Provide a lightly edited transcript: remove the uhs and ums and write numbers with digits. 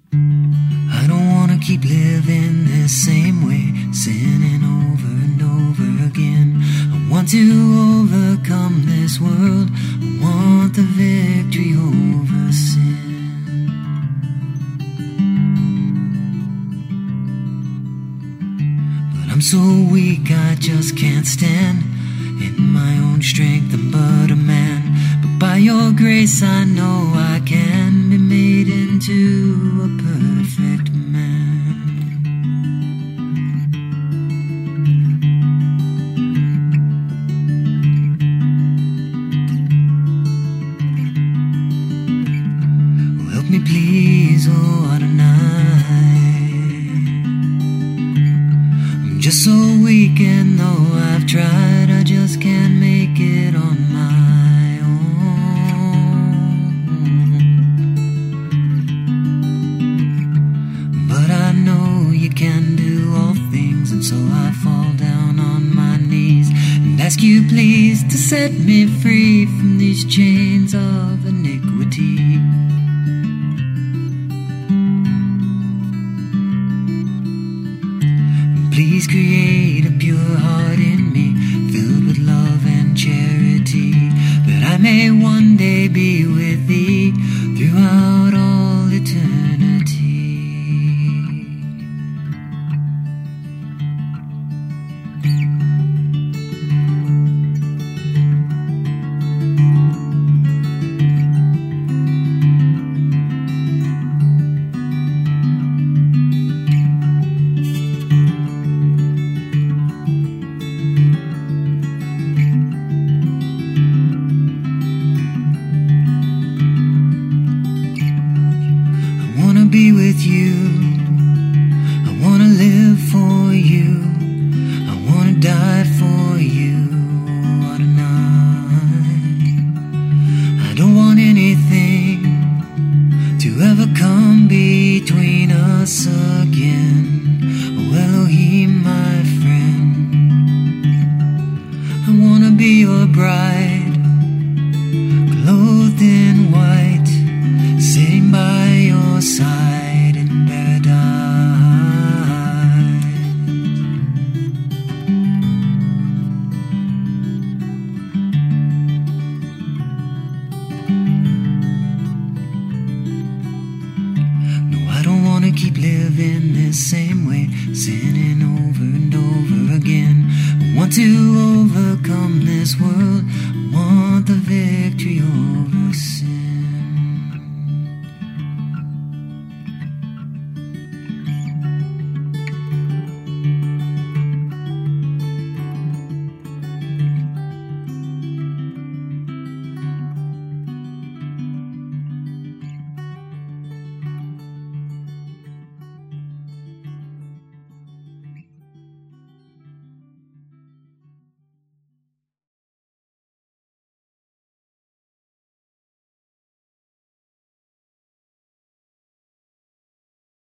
I don't wanna keep living the same way, sinning over and over again. I want to overcome this world. I want the victory over sin. But I'm so weak, I just can't stand. In my own strength, I'm but a man. But by your grace, I know I can be made into a perfect man. Oh, help me please, oh Adonai. I'm just so weak, and though I've tried, I just can't make it on my own. But I know you can do all things, and so I fall down on my knees and ask you please to set me free from these chains of iniquity. Please create a pure heart in me, filled with love and charity, that I may one day be with thee throughout all eternity. Be with you, I wanna live for you, I wanna die for you, Adonai. I don't want anything to ever come between us again, oh Elohim, my friend. I wanna be your bride, clothed in white, sitting by your side in paradise. No, I don't wanna keep living this same way, sinning over and over again. I want to overcome this world. I want the victory over